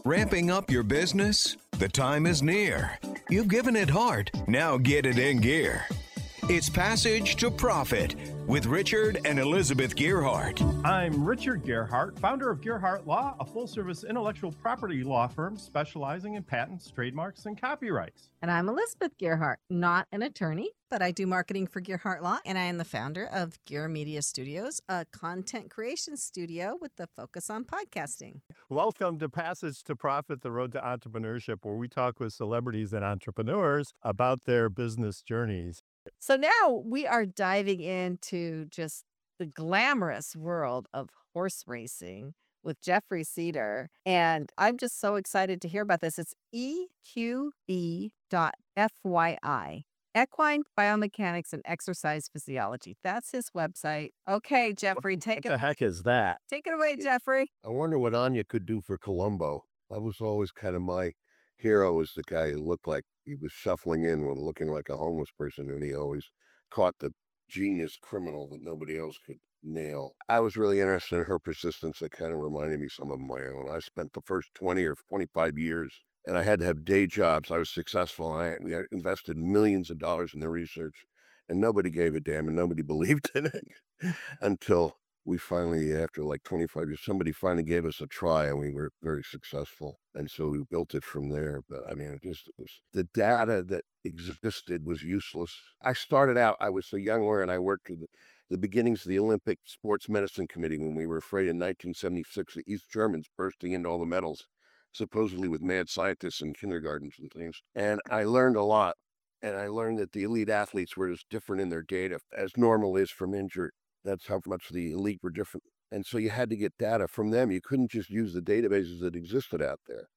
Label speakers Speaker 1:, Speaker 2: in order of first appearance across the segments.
Speaker 1: Ramping up your business? The time is near. You've given it heart. Now get it in gear. It's Passage to Profit with Richard and Elizabeth Gearhart.
Speaker 2: I'm Richard Gearhart, founder of Gearhart Law, a full-service intellectual property law firm specializing in patents, trademarks, and copyrights.
Speaker 3: And I'm Elizabeth Gearhart, not an attorney, but I do marketing for Gearhart Law, and I am the founder of Gear Media Studios, a content creation studio with the focus on podcasting.
Speaker 2: Welcome to Passage to Profit, the road to entrepreneurship, where we talk with celebrities and entrepreneurs about their business journeys.
Speaker 3: So now we are diving into just the glamorous world of horse racing with Jeffrey Cedar. And I'm just so excited to hear about this. It's EQB.FYI, Equine Biomechanics and Exercise Physiology. That's his website. Okay, Jeffrey,
Speaker 2: What the heck is that?
Speaker 3: Take it away, Jeffrey.
Speaker 4: I wonder what Anya could do for Columbo. That was always kind of my hero, was the guy who looked like he was shuffling in when looking like a homeless person, and he always caught the genius criminal that nobody else could nail. I was really interested in her persistence. That kind of reminded me some of my own. I spent the first 20 or 25 years, and I had to have day jobs. I was successful. I invested millions of dollars in the research, and nobody gave a damn, and nobody believed in it until we finally, after like 25 years, somebody finally gave us a try, and we were very successful. And so we built it from there. But I mean, it was the data that existed was useless. I started out, I was a young lawyer, and I worked with the beginnings of the Olympic Sports Medicine Committee when we were afraid in 1976 of the East Germans bursting into all the medals, supposedly with mad scientists in kindergartens and things. And I learned a lot. And I learned that the elite athletes were as different in their data as normal is from injury. That's how much the elite were different. And so you had to get data from them. You couldn't just use the databases that existed out there.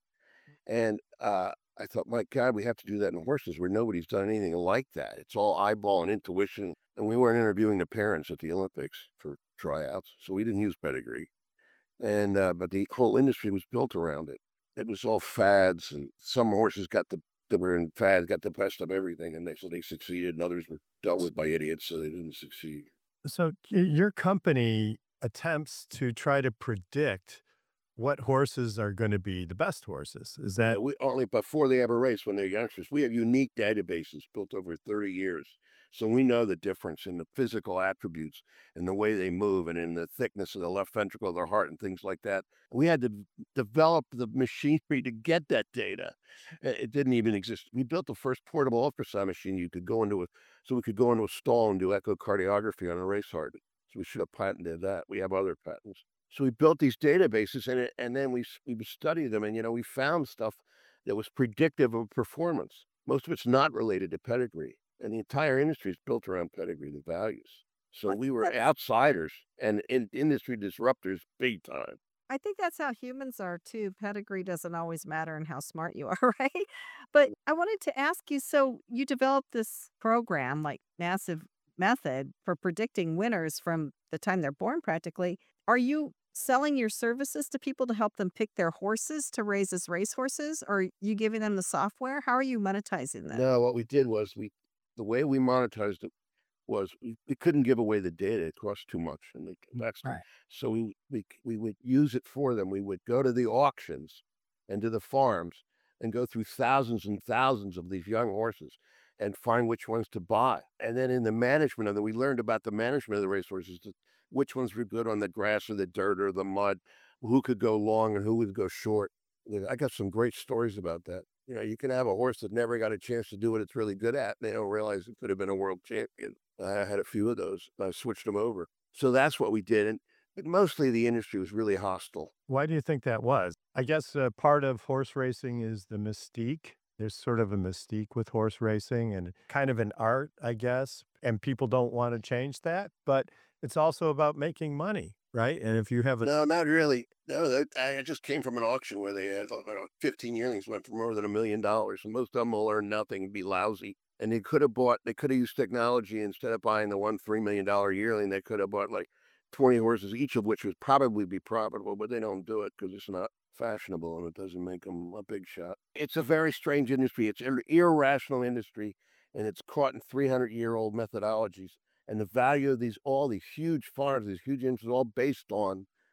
Speaker 4: And I thought, my God, we have to do that in horses where nobody's done anything like that. It's all eyeball and intuition. And we weren't interviewing the parents at the Olympics for tryouts, so we didn't use pedigree. And but the whole industry was built around it. It was all fads, and some horses that were in fads got the best of everything, and they succeeded, and others were dealt with by idiots, so they didn't succeed.
Speaker 2: So your company attempts to try to predict what horses are going to be the best horses. Is that
Speaker 4: We only before they ever race, when they're youngsters, we have unique databases built over 30 years. So we know the difference in the physical attributes and the way they move and in the thickness of the left ventricle of their heart and things like that. We had to develop the machinery to get that data. It didn't even exist. We built the first portable ultrasound machine you could go into so we could go into a stall and do echocardiography on a racehorse. So we should have patented that. We have other patents. So we built these databases, and then we studied them, and we found stuff that was predictive of performance. Most of it's not related to pedigree, and the entire industry is built around pedigree, the values. So we were outsiders and industry disruptors big time.
Speaker 3: I think that's how humans are too. Pedigree doesn't always matter in how smart you are, right? But I wanted to ask you, so you developed this program, like massive method for predicting winners from the time they're born practically. Are you selling your services to people to help them pick their horses to raise as racehorses? Or are you giving them the software? How are you monetizing that?
Speaker 4: No, what we did was the way we monetized it was we couldn't give away the data. It cost too much, and that's
Speaker 3: Right.
Speaker 4: so we would use it for them. We would go to the auctions and to the farms and go through thousands and thousands of these young horses and find which ones to buy. And then in the management of them, we learned about the management of the racehorses, which ones were good on the grass or the dirt or the mud, who could go long and who would go short. I got some great stories about that. You can have a horse that never got a chance to do what it's really good at. They don't realize it could have been a world champion. I had a few of those. I switched them over. So that's what we did. But mostly the industry was really hostile.
Speaker 2: Why do you think that was? I guess part of horse racing is the mystique. There's sort of a mystique with horse racing and kind of an art, I guess. And people don't want to change that. But it's also about making money, right? And if you have
Speaker 4: No, not really. No, I just came from an auction where they had 15 yearlings went for more than $1 million. And most of them will earn nothing and be lousy. And they could have used technology instead of buying the $3 million yearling. They could have bought like 20 horses, each of which would probably be profitable, but they don't do it because it's not fashionable and it doesn't make them a big shot. It's a very strange industry. It's an irrational industry, and it's caught in 300-year-old methodologies. And the value of all these huge farms, these huge industries, all based on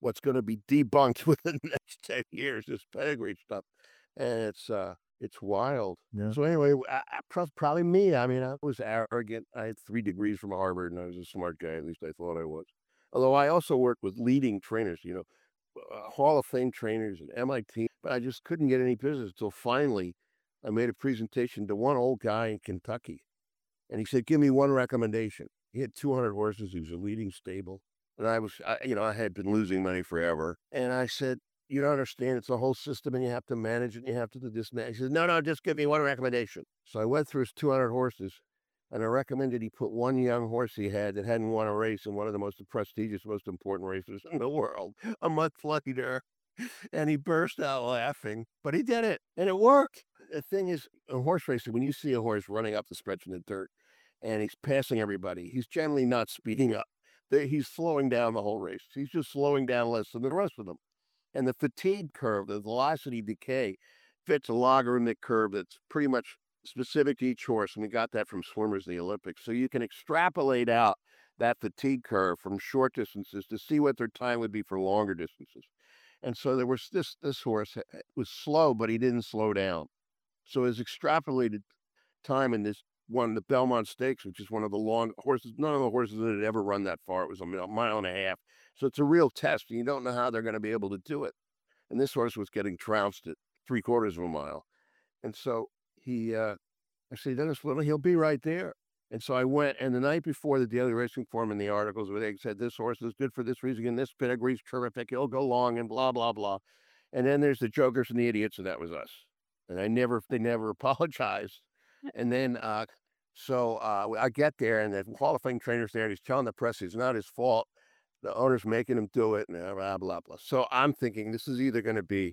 Speaker 4: what's going to be debunked within the next 10 years, this pedigree stuff. And it's wild.
Speaker 2: Yeah.
Speaker 4: So anyway, probably me. I mean, I was arrogant. I had 3 degrees from Harvard, and I was a smart guy. At least I thought I was. Although I also worked with leading trainers, Hall of Fame trainers at MIT, but I just couldn't get any business until finally I made a presentation to one old guy in Kentucky. And he said, give me one recommendation. He had 200 horses. He was a leading stable. And I had been losing money forever. And I said, you don't understand. It's a whole system and you have to manage it. And you have to do this and that. He said, no, just give me one recommendation. So I went through his 200 horses and I recommended he put one young horse he had that hadn't won a race in one of the most prestigious, most important races in the world a month later. And he burst out laughing, but he did it and it worked. The thing is, in horse racing, when you see a horse running up the stretch in the dirt and he's passing everybody, he's generally not speeding up. He's slowing down the whole race. He's just slowing down less than the rest of them. And the fatigue curve, the velocity decay, fits a logarithmic curve that's pretty much specific to each horse. And we got that from swimmers in the Olympics. So you can extrapolate out that fatigue curve from short distances to see what their time would be for longer distances. And so there was this horse was slow, but he didn't slow down. So his extrapolated time in this one, the Belmont Stakes, which is one of the long horses, none of the horses that had ever run that far. It was a mile and a half. So it's a real test. And you don't know how they're going to be able to do it. And this horse was getting trounced at 3/4 of a mile. And so I said, Dennis Little, he'll be right there. And so I went, and the night before the Daily Racing Form and the articles where they said, this horse is good for this reason, and this pedigree's terrific, he'll go long, and blah, blah, blah. And then there's the jokers and the idiots, and that was us. And they never apologized. And then, I get there, and the Hall of Fame trainer's there, and he's telling the press it's not his fault. The owner's making him do it, and blah, blah, blah. So I'm thinking this is either going to be,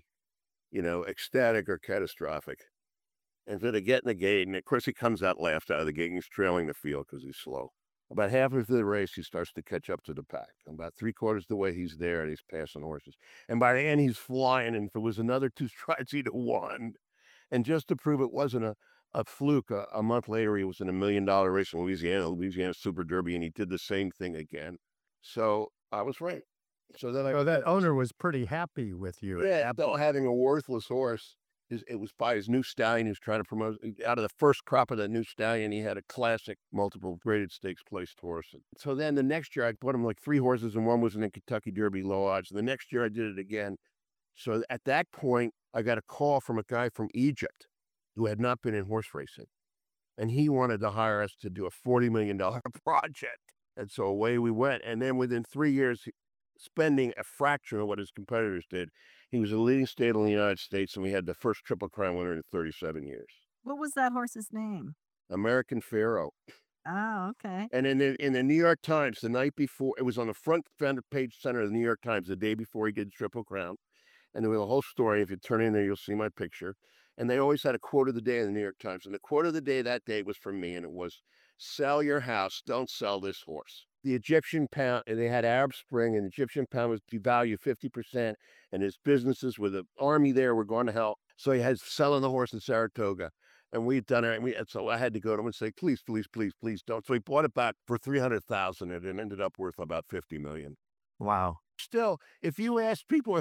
Speaker 4: ecstatic or catastrophic. And so they get in the gate, and of course he comes out laughed out of the gate, and he's trailing the field because he's slow. About halfway through the race, he starts to catch up to the pack. And about 3/4 of the way, he's there, and he's passing horses. And by the end, he's flying, and if it was another 2 strides, he'd have won. And just to prove it wasn't a fluke, a month later, he was in $1 million race in Louisiana Super Derby, and he did the same thing again. So I was right. So then
Speaker 2: that owner was pretty happy with you.
Speaker 4: Yeah, though having a worthless horse. It was by his new stallion. He was trying to promote. Out of the first crop of that new stallion, he had a classic multiple graded stakes placed horse. And so then the next year, I bought him like 3 horses, and one was in the Kentucky Derby low odds. And the next year, I did it again. So at that point, I got a call from a guy from Egypt who had not been in horse racing. And he wanted to hire us to do a $40 million project. And so away we went. And then within 3 years, spending a fraction of what his competitors did, he was a leading stable in the United States, and we had the first Triple Crown winner in 37 years.
Speaker 3: What was that horse's name?
Speaker 4: American Pharoah.
Speaker 3: Oh, okay.
Speaker 4: And in the New York Times, the night before, it was on the front page center of the New York Times the day before he did Triple Crown. And there was a whole story. If you turn in there, you'll see my picture. And they always had a quote of the day in the New York Times. And the quote of the day that day was from me, and it was, sell your house, don't sell this horse. The Egyptian pound, and they had Arab Spring, and the Egyptian pound was devalued 50%, and his businesses with the army there were going to hell. So he had selling the horse in Saratoga, and we'd done it. And so I had to go to him and say, please, please, please, please don't. So he bought it back for $300,000, and it ended up worth about $50 million.
Speaker 2: Wow.
Speaker 4: Still, if you ask people,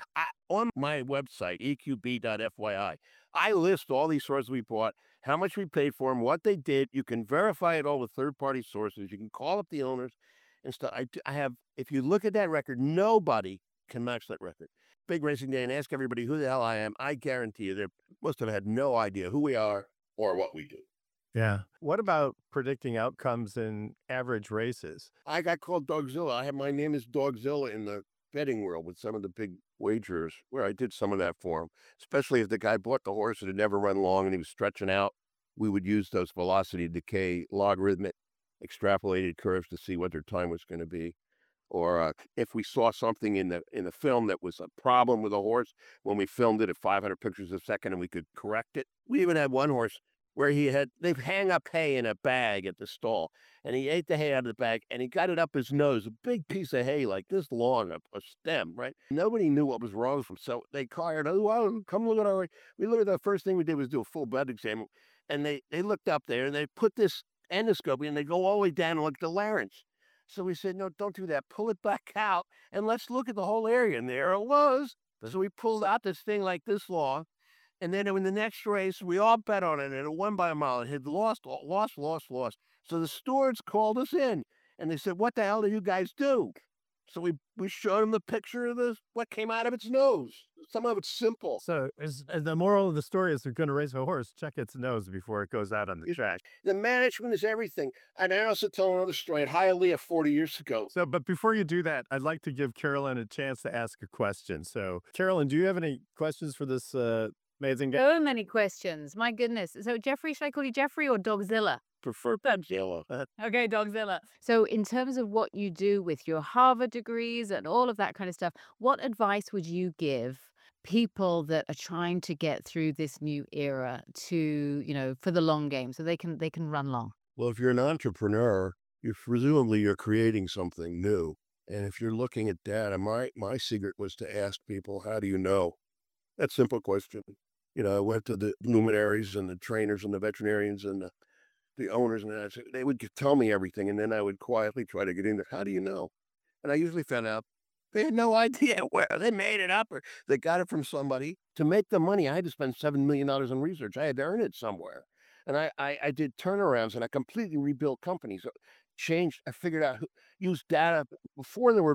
Speaker 4: on my website, eqb.fyi, I list all these horses we bought, how much we paid for them, what they did. You can verify it all with third-party sources. You can call up the owners and stuff. I have, if you look at that record, nobody can match that record. Big Racing Day, and ask everybody who the hell I am. I guarantee you they must have had no idea who we are or what we do.
Speaker 2: Yeah. What about predicting outcomes in average races?
Speaker 4: I got called Dogzilla. My name is Dogzilla in the betting world with some of the big wagers where I did some of that for him, especially if the guy bought the horse and had never run long and he was stretching out. We would use those velocity decay logarithmic extrapolated curves to see what their time was going to be. Or if we saw something in the film that was a problem with a horse, when we filmed it at 500 pictures a second and we could correct it. We even had one horse where they'd hang up hay in a bag at the stall, and he ate the hay out of the bag, and he got it up his nose, a big piece of hay like this long, a stem, right? Nobody knew what was wrong with him, so they called, oh, well, come look at our, we looked at the first thing we did was do a full blood exam, and they looked up there, and they put this endoscopy, and they go all the way down and look at the larynx. So we said, no, don't do that. Pull it back out and let's look at the whole area. And there it was. So we pulled out this thing like this long. And then in the next race, we all bet on it, and it won by a mile. It had lost. So the stewards called us in, and they said, what the hell did you guys do? So we showed them the picture of what came out of its nose. Some of it's simple.
Speaker 2: So the moral of the story is, they're going to race a horse, check its nose before it goes out on the track.
Speaker 4: The management is everything. And I also tell another story at Hialeah 40 years ago.
Speaker 2: So, but before you do that, I'd like to give Carolyn a chance to ask a question. So, Carolyn, do you have any questions for this amazing guy?
Speaker 5: So many questions. My goodness. So Jeffrey, should I call you Jeffrey or Dogzilla?
Speaker 4: Prefer Godzilla.
Speaker 5: Okay, Dogzilla. So in terms of what you do with your Harvard degrees and all of that kind of stuff, what advice would you give people that are trying to get through this new era to, for the long game so they can run long?
Speaker 4: Well, if you're an entrepreneur, presumably you're creating something new. And if you're looking at data, my secret was to ask people, how do you know? That simple question. I went to the luminaries and the trainers and the veterinarians and the owners, and they would tell me everything, and then I would quietly try to get in there. How do you know? And I usually found out they had no idea where they made it up, or they got it from somebody. To make the money, I had to spend $7 million in research. I had to earn it somewhere. And I did turnarounds, and I completely rebuilt companies. I figured out, used data before there were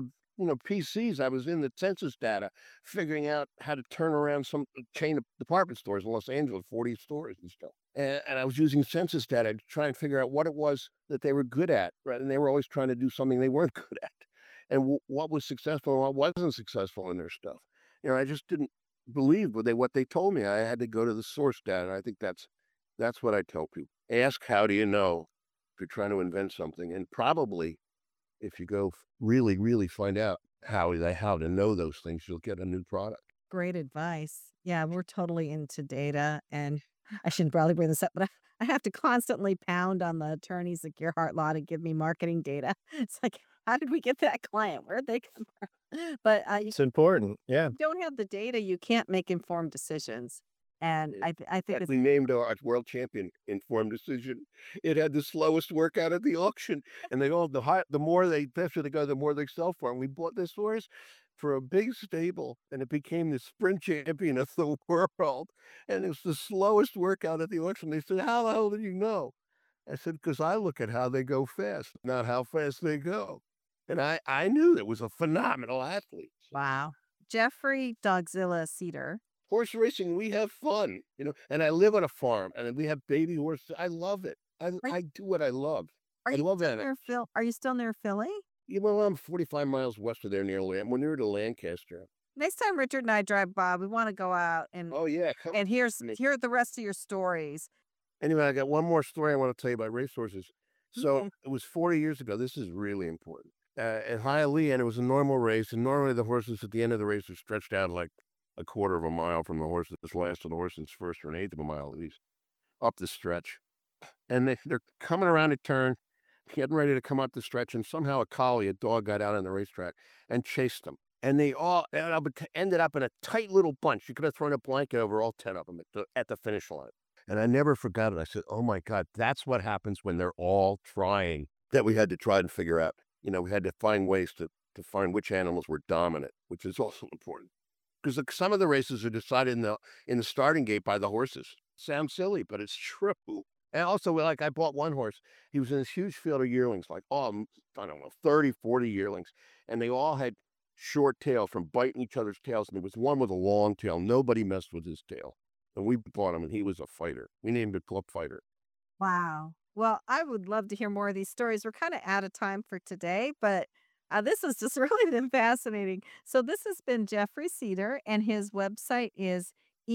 Speaker 4: PCs. I was in the census data, figuring out how to turn around some chain of department stores in Los Angeles, 40 stores and stuff. And I was using census data to try and figure out what it was that they were good at, right? And they were always trying to do something they weren't good at, and what was successful and what wasn't successful in their stuff. I just didn't believe what they told me. I had to go to the source data. I think that's what I tell people. Ask, how do you know, if you're trying to invent something, and probably if you go really, really find out how to know those things, you'll get a new product.
Speaker 3: Great advice. Yeah, we're totally into data, and I shouldn't probably bring this up, but I have to constantly pound on the attorneys at Gerhardt Law to give me marketing data. It's like, how did we get that client? Where'd they come from? But
Speaker 2: It's important. Yeah.
Speaker 3: you don't have the data, you can't make informed decisions. And I think it's
Speaker 4: We named our world champion Informed Decision. It had the slowest workout at the auction, and the more faster they go, the more they sell for. And we bought this horse for a big stable, and it became the sprint champion of the world. And it was the slowest workout at the auction. They said, "How the hell did you know?" I said, "Because I look at how they go fast, not how fast they go." And I knew it was a phenomenal athlete.
Speaker 3: wow. Jeffrey Dogzilla Cedar.
Speaker 4: Horse racing, we have fun, and I live on a farm, and we have baby horses. I love it. I do what I love.
Speaker 3: Are
Speaker 4: I
Speaker 3: you
Speaker 4: love
Speaker 3: still
Speaker 4: that.
Speaker 3: near Phil? Are you still near Philly?
Speaker 4: I'm 45 miles west of there, we're near to Lancaster.
Speaker 3: Next time Richard and I drive by, we want to go out and
Speaker 4: Oh yeah, come
Speaker 3: hear
Speaker 4: me.
Speaker 3: the rest of your stories.
Speaker 4: Anyway, I got one more story I want to tell you about racehorses. So
Speaker 3: Okay.
Speaker 4: it was 40 years ago. This is really important. At Hialeah, and it was a normal race, and normally the horses at the end of the race are stretched out like a quarter of a mile from the horse that's last, to the horse that's first, or an eighth of a mile at least, up the stretch. And they're coming around a turn, getting ready to come up the stretch, and somehow a dog got out on the racetrack and chased them. And they all ended up in a tight little bunch. You could have thrown a blanket over all 10 of them at the finish line. And I never forgot it. I said, oh my God, that's what happens when they're all trying. That we had to try and figure out. We had to find ways to find which animals were dominant, which is also important. Because some of the races are decided in the starting gate by the horses. Sounds silly, but it's true. And also, I bought one horse. He was in this huge field of yearlings, I don't know, 30, 40 yearlings. And they all had short tail from biting each other's tails. And there was one with a long tail. Nobody messed with his tail. And we bought him, and he was a fighter. We named it Club Fighter.
Speaker 3: Wow. Well, I would love to hear more of these stories. We're kind of out of time for today, but this has just really been fascinating. So this has been Jeffrey Cedar, and his website is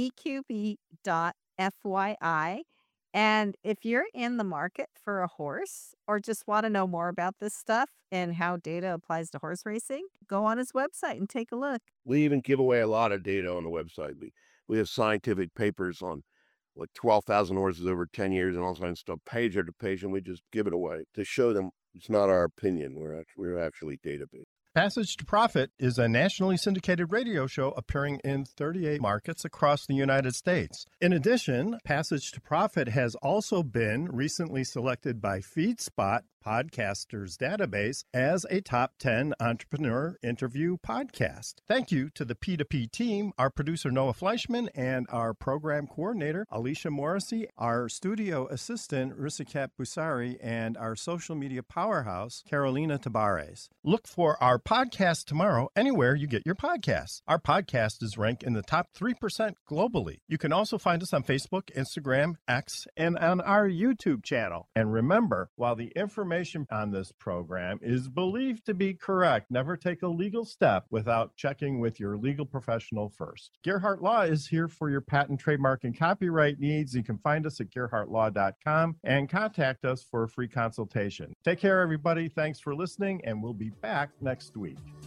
Speaker 3: eqb.fyi. And if you're in the market for a horse or just want to know more about this stuff and how data applies to horse racing, go on his website and take a look.
Speaker 4: We even give away a lot of data on the website. We have scientific papers on 12,000 horses over 10 years and all kinds of stuff, page after page, and we just give it away to show them it's not our opinion. We're actually data-based.
Speaker 6: Passage to Profit is a nationally syndicated radio show appearing in 38 markets across the United States. In addition, Passage to Profit has also been recently selected by FeedSpot Podcasters Database as a top 10 entrepreneur interview podcast. Thank you to the P2P team, our producer Noah Fleischman, and our program coordinator Alicia Morrissey, our studio assistant Risikat Busari, and our social media powerhouse Carolina Tabares. Look for our podcast tomorrow anywhere you get your podcasts. Our podcast is ranked in the top 3% globally. You can also find us on Facebook, Instagram, X, and on our YouTube channel. And remember, while the information on this program is believed to be correct, never take a legal step without checking with your legal professional first. Gerhardt Law is here for your patent, trademark, and copyright needs. You can find us at gerhardtlaw.com and contact us for a free consultation. Take care, everybody. Thanks for listening, and we'll be back next week.